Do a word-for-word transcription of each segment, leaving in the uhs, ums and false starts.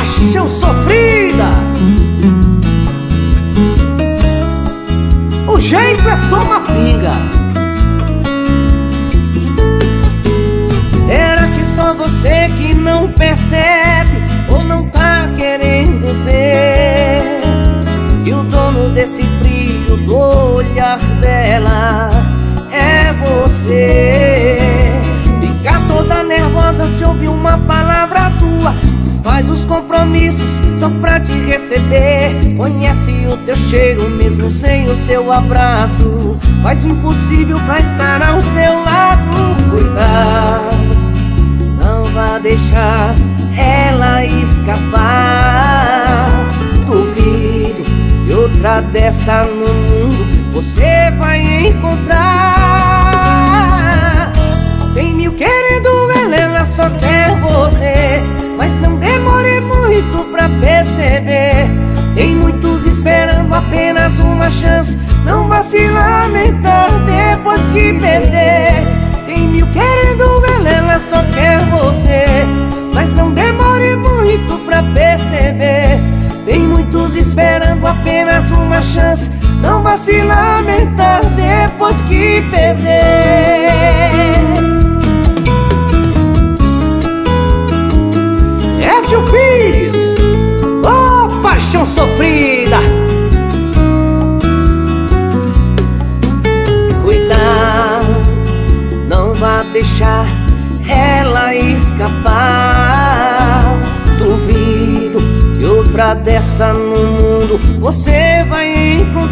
paixão sofrida. O jeito é tomar pinga. Será que só você que não percebe ou não tá querendo ver que o dono desse brilho do olhar dela é você? Fica toda nervosa se ouvir uma palavra tua, desfaz os compromissos só pra te receber. Conhece o teu cheiro mesmo sem o seu abraço, faz o impossível pra estar ao seu lado. Cuidado, não vá deixar ela escapar. Duvido que outra dessa no mundo você vai encontrar. Tem mil querendo ela, ela só quer você, mas não demore muito pra perceber. Tem muitos esperando apenas uma chance, não vá se lamentar depois que perder. Tem mil querendo ela, ela só quer você, mas não demore muito pra perceber. Tem muitos esperando apenas uma chance, não vá se lamentar depois que perder. Écio Pires, oh, paixão sofrida. Cuidado, não vá deixar ela escapar. Duvido que outra dessa no mundo você vai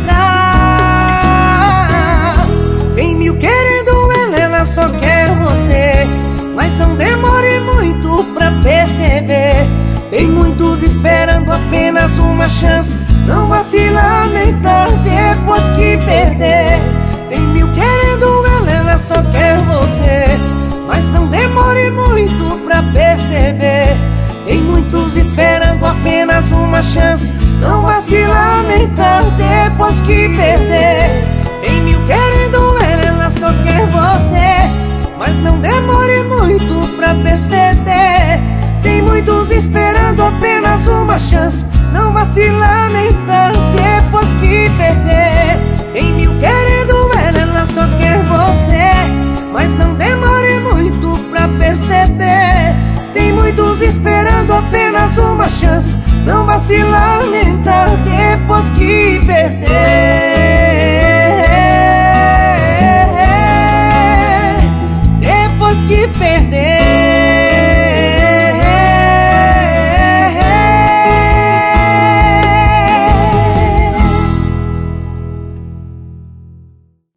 encontrar. Tem mil querendo ela, ela só quer você, mas não demore muito pra perceber. Tem muitos esperando apenas uma chance, não vá se lamentar depois que perder. Tem mil querendo ela, ela só quer você, mas não demore muito pra perceber. Tem muitos esperando apenas uma chance, não vá se lamentar depois que perder. Tem mil querendo ela, ela só quer você, mas não demore muito pra perceber. Tem muitos esperando apenas uma chance, não vá se lamentar depois que perder. Tem mil querendo ela, ela só quer você, mas não demore muito pra perceber. Tem muitos esperando apenas uma chance, não vá se lamentar depois que perder.